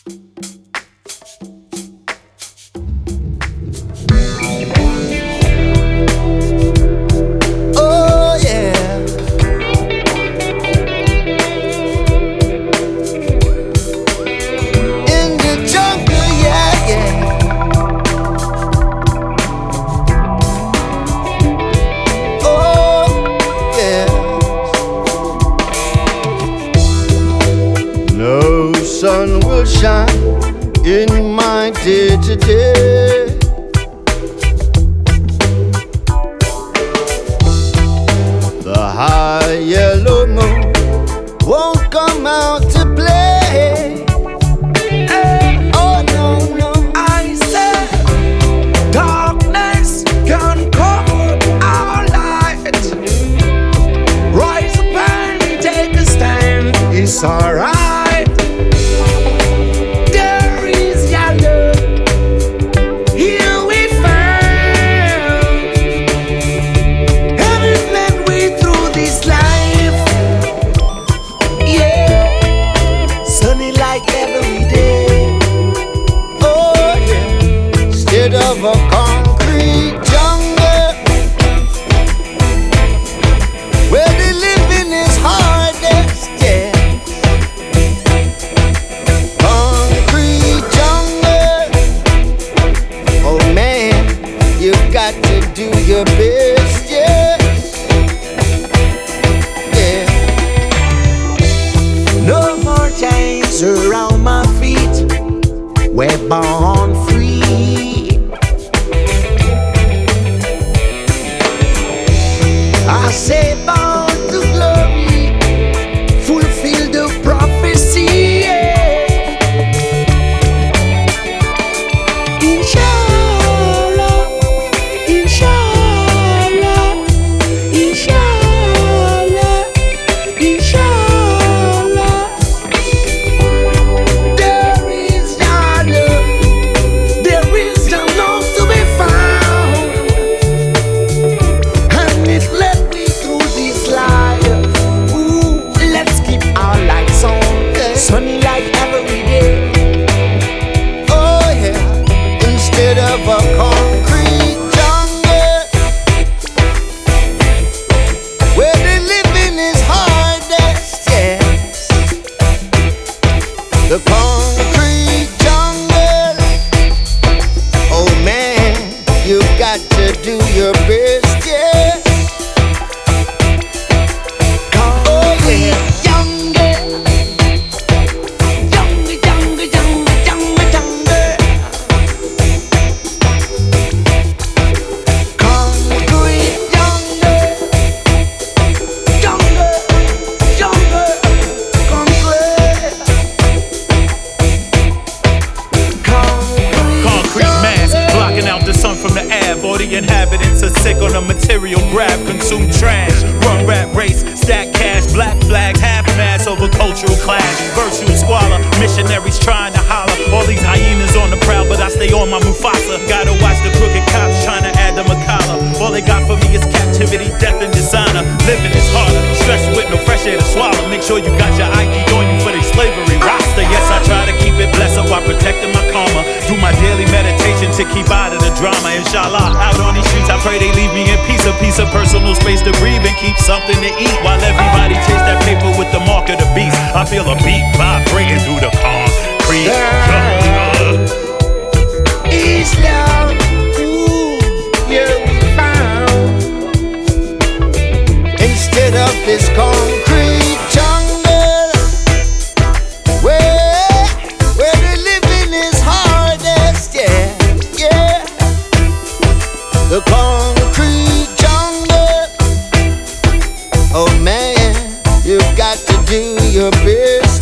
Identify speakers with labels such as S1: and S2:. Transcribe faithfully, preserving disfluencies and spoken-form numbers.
S1: Oh yeah. In the jungle, yeah, yeah. Oh yeah. No sun will shine in my day to day. The high yellow moon won't come out to play. Oh no, no.
S2: I said darkness can cover our light. Rise up and take a stand. It's alright. There is yonder. Here we found. Heaven led way through this life. Yeah. Sunny like every day.
S1: Oh yeah. Instead of a concrete jungle where the living is hardest, yeah. Concrete jungle. Oh man, you got to do your best, yeah. Yeah.
S2: No more chains around my feet. We're born free. I say born to glory. Fulfill the prophecy. Yeah. Inshallah, inshallah, inshallah, inshallah. There is yonder, there is no love to be found, and it led me through this life. Ooh, let's keep our lights on, sunny like every day.
S1: Oh yeah. Instead of a concrete jungle where the living is hardest, yes. The concrete jungle. Oh man, you got to do your best, yes. Oh yeah.
S2: Younger, younger, younger, younger, younger, younger. Concrete, younger, younger, younger, concrete.
S3: Concrete mass blocking out the sun from the Ave. All the inhabitants are sick on a material grab, consume trash, run rat race, stack cash, black flag, half mass over cultural clash, virtual squalor, missionaries trying to holler. All these hyenas on the prowl, but I stay on my Mufasa. Gotta watch the crooked cops trying to add them a collar. All they got for me is captivity, death, and dishonor. Living is harder, stressed with no fresh air to swallow. Make sure you got your I D on you for the slavery roster. Yes, I try to keep it blessed while protecting my karma. Do my daily meditation to keep out of the drama. Inshallah, out on these streets, I pray they leave me in peace. A piece of personal space to breathe and keep something to eat while everybody chase that paper with the mark of the beast. I feel a beat vibrating through the concrete jungle.
S2: Islam, ooh, yeah, we found.
S1: Instead of this concrete jungle where where the living is hardest, yeah, yeah. The concrete jungle. Oh man, you got to do your best.